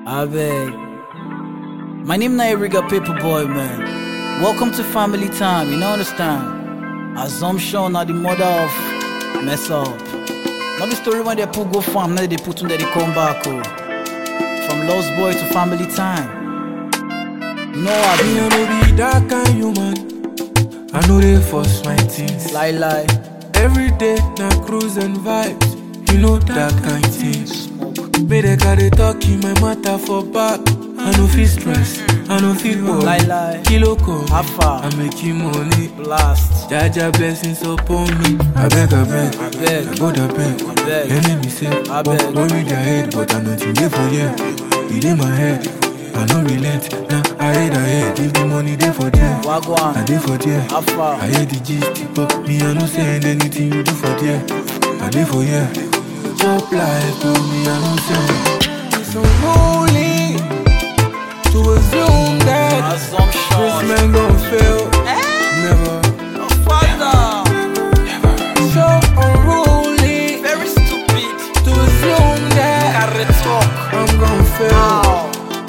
I beg. My name na Eriga Paperboy, man. Welcome to family time, you know understand? Assumption are the mother of mess up. Not the story when they put go farm, now they put when they come back. Oh. From lost boy to family time. You know what I mean? Me no be that kind human. I know they force my things. Lie. Every day na cruise and vibes. You know that kind things. May they carry talk in my matter for back. I no feel stress, I no feel worry. Lie. Kilo come, Alpha. I make you money. Blast. Jaja blessings upon me. I beg. I go the beg. Enemy say, I beg. worry their head, but I nothing there for you. It in my head, I no relent. Nah, I hate. If the money there for them, Wagwan. I dey for there. Alpha. I hear the gist, but me I no send anything you do for there. I dey for here. Chop life, to me I no send. It's unholy to assume that this Assumption. man gon' fail. Never. Oh, father. So unruly Very stupid. to assume that Carry talk. I'm gon' fail. Ow.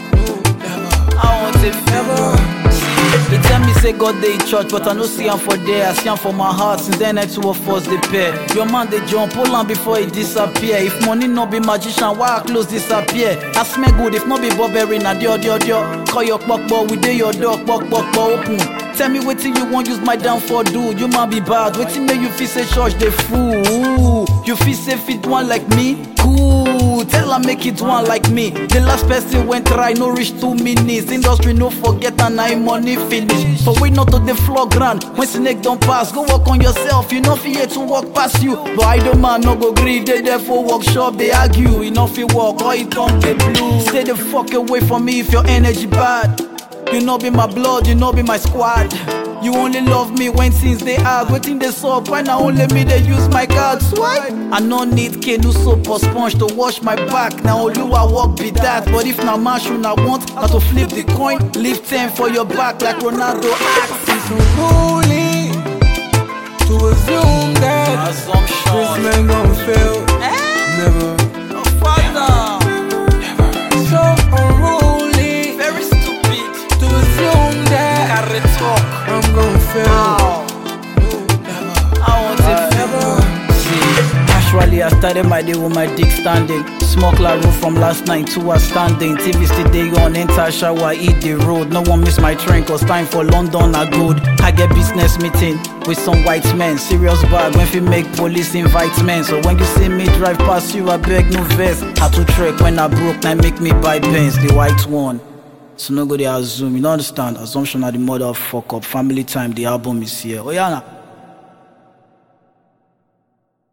I want a favor. They tell me say God dey in church, but I no see him for there. I see him for my heart. Since then, I two of us they pair. Your man they jump, hold on before he disappear. If money no be magician, why our clothes disappear? I smell good, if no be Burberry, na dio. Call your kpokpo, we dey your door, kpokpo open. Tell me wetin you want use my downfall do. You might be bad, wetin make you feel say church dey fool. You feel say fit one like me? Cool, tell her make it one like me. The last person went try, no reach 2 minutes. Industry no forget and I money finish. But we not to the floor ground. When snake don't pass, go work on yourself. You know fear to walk past you. But I don't man no go gree. They there for workshop, they argue. You know fi walk or it don't get blue. Stay the fuck away from me if your energy bad. You know be my blood, you know be my squad. You only love me when things they hard. Waiting they suck, why now only me they use my card swipe? I no need canoe soap or sponge to wash my back. Now only I walk be that. But if na man should I want, I to flip the coin. Leave 10 for your back like Ronaldo acts. It's unholy to assume that this Assumption. man gon' fail. Never. Oh, father. So unruly Very stupid. to assume that Carry talk. I'm gon' fail. Ow. I want it forever. Casually, I started my day with my dick standing. Smoke la road from last night to a standing. TV still day on, enter shower, eat the road. No one miss my train, cause time for London are good. I get business meeting with some white men. Serious bad when we make police invite men. So when you see me drive past you, I beg no vest. Had to trek when I broke, now make me buy Benz, the white one. So no go they assume, you don't understand. Assumption are the mother of fuck up. Family time, the album is here. Oh yeah, nah.